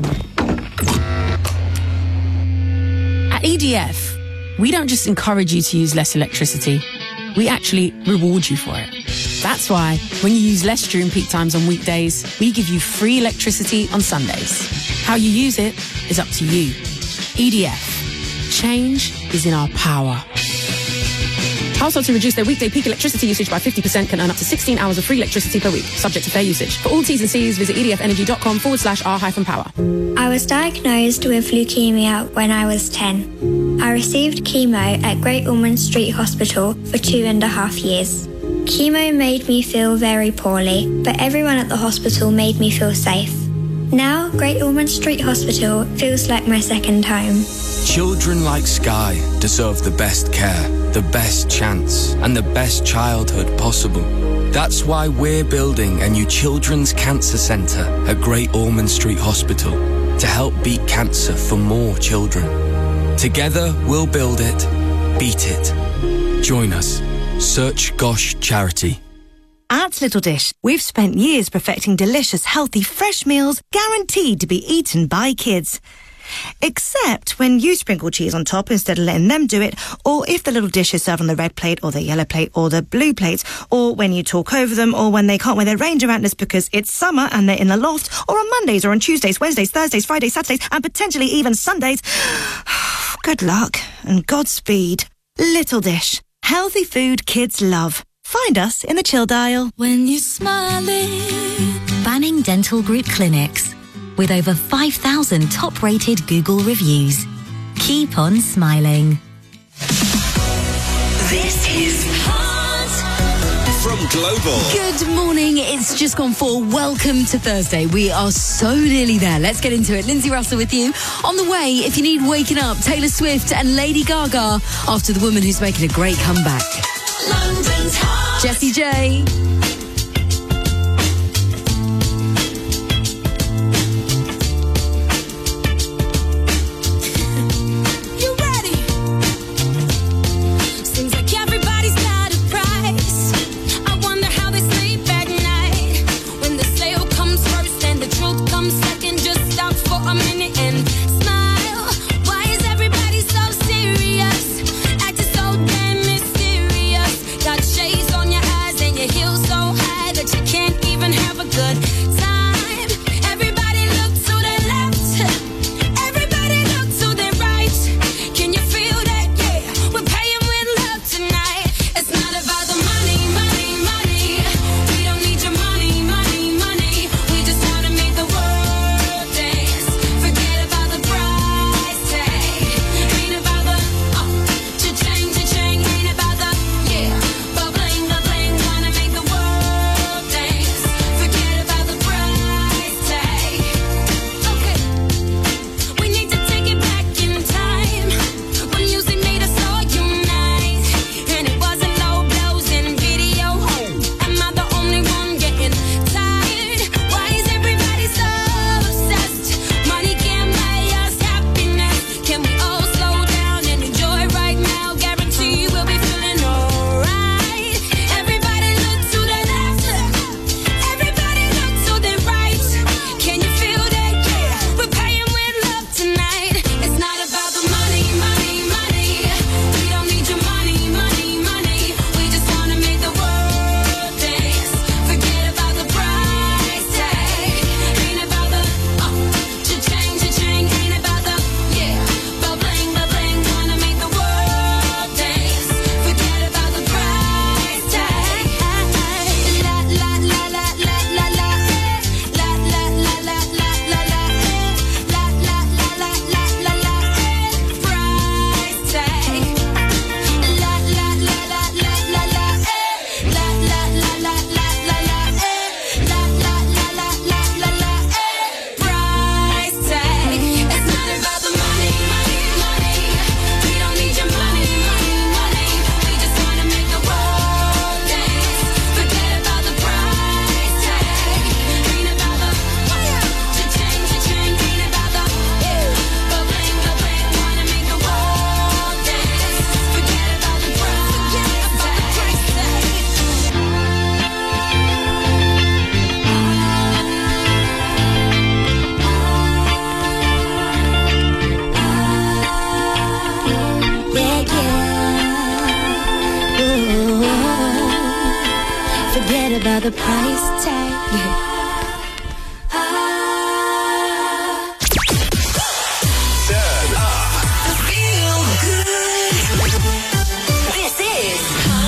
At E D F, we don't just encourage you to use less electricity. We actually reward you for it. That's why when you use less during peak times on weekdays, we give you free electricity on Sundays. How you use it is up to you. E D F. Change is in our power. Households who reduce their weekday peak electricity usage by fifty percent can earn up to sixteen hours of free electricity per week, subject to fair usage. For all T's and C's, visit edfenergy.com forward slash R hyphen power. I was diagnosed with leukemia when I was ten. I received chemo at Great Ormond Street Hospital for two and a half years. Chemo made me feel very poorly, but everyone at the hospital made me feel safe. Now, Great Ormond Street Hospital feels like my second home. Children like Sky deserve the best care, the best chance, and the best childhood possible. That's why we're building a new children's cancer centre at Great Ormond Street Hospital to help beat cancer for more children. Together, we'll build it, beat it. Join us. Search Gosh Charity. At Little Dish, we've spent years perfecting delicious, healthy, fresh meals guaranteed to be eaten by kids. Except when you sprinkle cheese on top instead of letting them do it, or if the little dish is served on the red plate or the yellow plate or the blue plate, or when you talk over them, or when they can't wear their ranger antlers because it's summer and they're in the loft, or on Mondays or on Tuesdays, Wednesdays, Thursdays, Fridays, Saturdays, and potentially even Sundays. Good luck and Godspeed. Little Dish. Healthy food kids love. Find us in the chill dial. When you're smiling. Banning Dental Group Clinics. With over five thousand top-rated Google reviews. Keep on smiling. This is Hot from Global. Good morning. It's just gone for Welcome to Thursday. We are so nearly there. Let's get into it. Lindsay Russell with you. On the way, if you need waking up, Taylor Swift and Lady Gaga after the woman who's making a great comeback. London's Hot. Jessie J. Shades on your eyes and your heels so a price tag. Turn up. Feel good. This is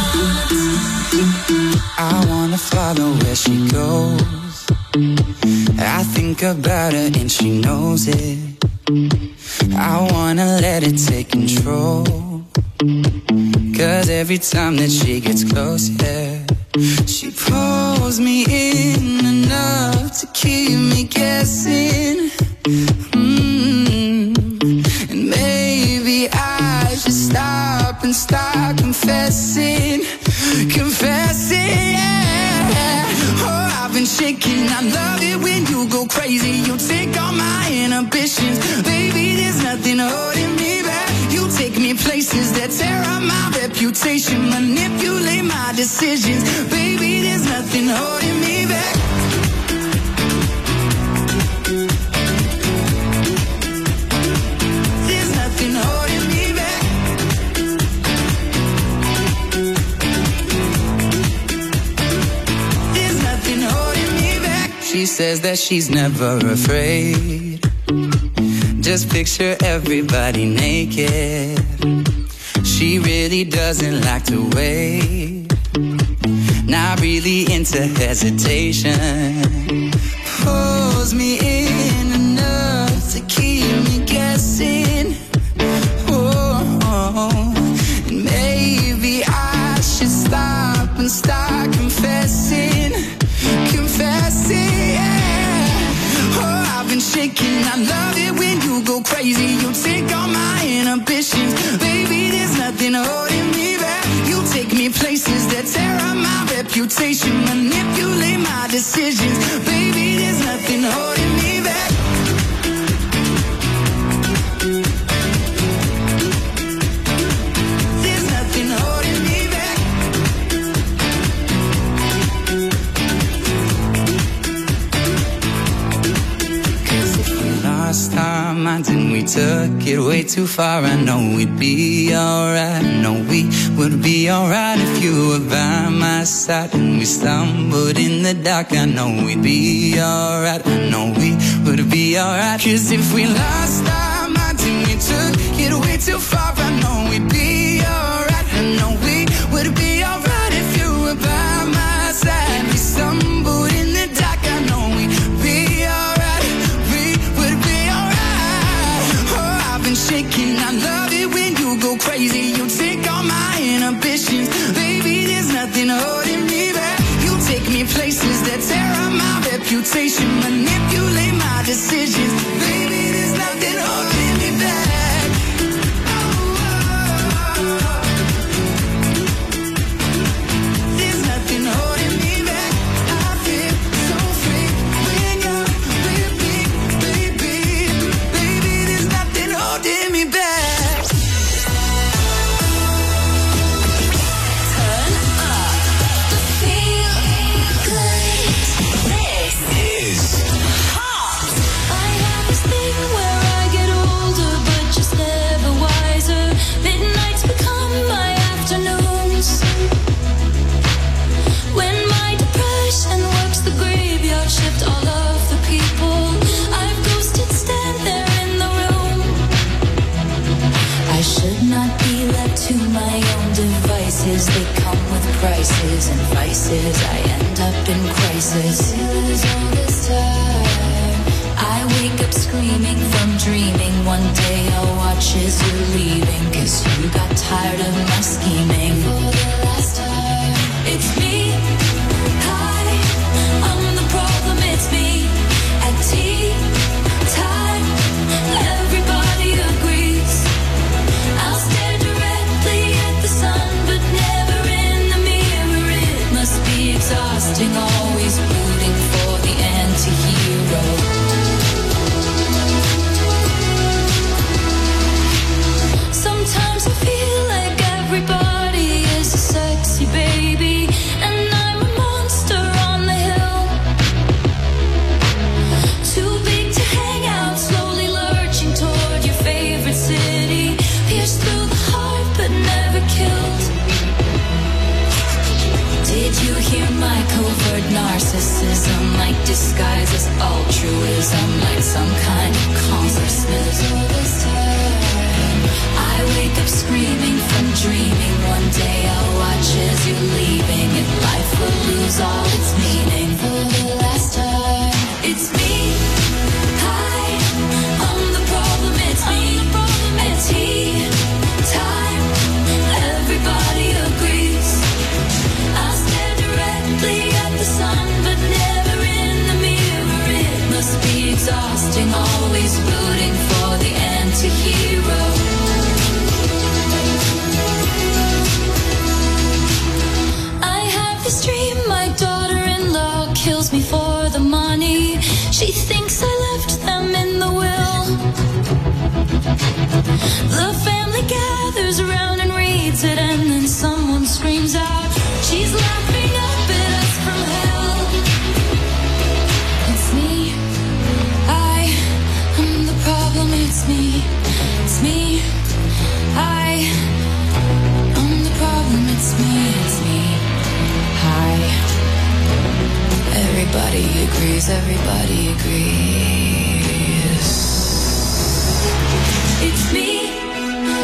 I wanna follow where she goes. I think about her and she knows it. I wanna let it take control. Cause every time that she gets close, yeah, she pulls me in enough to keep me guessing. Mm. And maybe I should stop and start confessing. Confessing, yeah. Oh, I've been shaking. I love it when you go crazy. You take all my inhibitions. Baby, there's nothing holding me back. You take me places that tear up my reputation. Manipulate my decisions. Baby, there's nothing holding me back. There's nothing holding me back. There's nothing holding me back. She says that she's never afraid. Just picture everybody naked. She really doesn't like to wait. Not really into hesitation. Pulls me in enough to keep me guessing. Oh, and maybe I should stop and start confessing. Confessing, yeah. Oh, I've been shaking. I love it when you go crazy. You take all my inhibitions. Baby, there's nothing holding me back. You take me places that tear up my reputation. Manipulate my decisions. Baby, there's nothing holding me back. There's nothing holding me back. Cause if we lost our minds and we took it way too far, I know we'd be alright. I know we would be alright if you were by my side. And we stumbled in the dark, I know we'd be alright. I know we would be alright. Cause if we lost our minds and we took it way too far, I know we'd be alright. I know we would be alright if you were by my side. We stumbled in the dark, I know we'd be alright. We would be alright. Oh, I've been shaking. I love it when you go crazy. You take all my inhibitions. Baby, there's nothing holding me back. You take me places that tear up my reputation. Manipulate my decisions. Baby, there's nothing holding me back. There's nothing holding me back. I feel so free when you're with me, baby. Baby, there's nothing holding me back. Turn up. Feel good. This is hot. I have this thing where I get older, but just never wiser. Midnights become my afternoons. When my depression works the graveyard shift, all of the people I've ghosted stand there in the room. I should not be left to my own devices. They come with prices and vices. I end up in crisis. Is all this time. I wake up screaming from dreaming. One day I'll watch as you're leaving. Cause you got tired of my scheming. For the last time. It's me. Hi, I'm the problem. It's me. At tea time, everybody agrees. I'll stare directly at the sun, but never in the mirror. It must be exhausting, always rooting for the anti-hero. So disguises altruism like some kind of consciousness. I wake up screaming from dreaming. One day I'll watch as you're leaving, and life will lose all its meaning. For the last time, it's me. Hi, I'm the problem. It's me. At tea time, everybody agrees. I stare directly at the sun, but never in the mirror. It must be exhausting, always rooting for the anti-hero. I have this dream, my daughter-in-law kills me for the money. She thinks I left them in the will. The family gathers around and reads it, and then someone screams out, she's laughing up at us from hell. It's me. I am the problem. It's me. It's me. I am the problem. It's me. It's me. Hi. Everybody agrees. Everybody agrees.